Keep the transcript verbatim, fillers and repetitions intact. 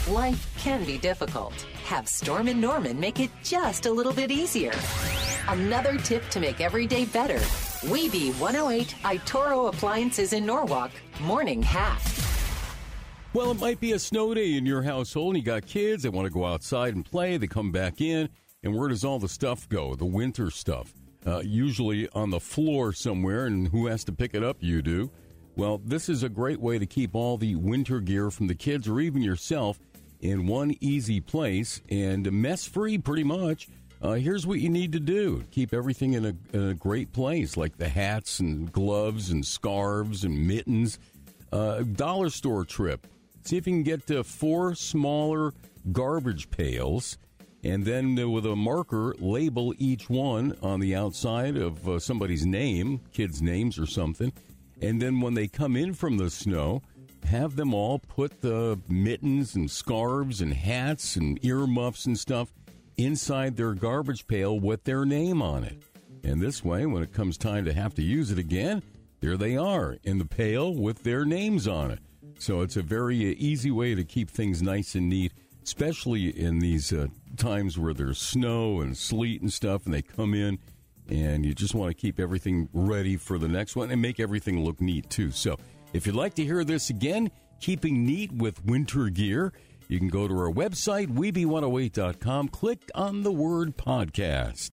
Life can be difficult. Have Storm and Norman make it just a little bit easier. Another tip to make every day better. Weeby one oh eight Itoro Appliances in Norwalk. Morning Hack. Well, it might be a snow day in your household, and you got kids, they want to go outside and play, they come back in, and where does all the stuff go, the winter stuff? Uh, usually on the floor somewhere, and who has to pick it up? You do. Well, this is a great way to keep all the winter gear from the kids or even yourself in one easy place and mess-free pretty much. Uh, here's what you need to do. Keep everything in a, in a great place, like the hats and gloves and scarves and mittens. Uh, dollar store trip. See if you can get to four smaller garbage pails, and then uh, with a marker, label each one on the outside of uh, somebody's name, kids' names or something. And then when they come in from the snow, have them all put the mittens and scarves and hats and earmuffs and stuff inside their garbage pail with their name on it. And this way, when it comes time to have to use it again, there they are in the pail with their names on it. So it's a very easy way to keep things nice and neat, especially in these uh, times where there's snow and sleet and stuff, and they come in, and you just want to keep everything ready for the next one and make everything look neat, too. So if you'd like to hear this again, keeping neat with winter gear, you can go to our website, weeby one oh eight dot com, click on the word podcast.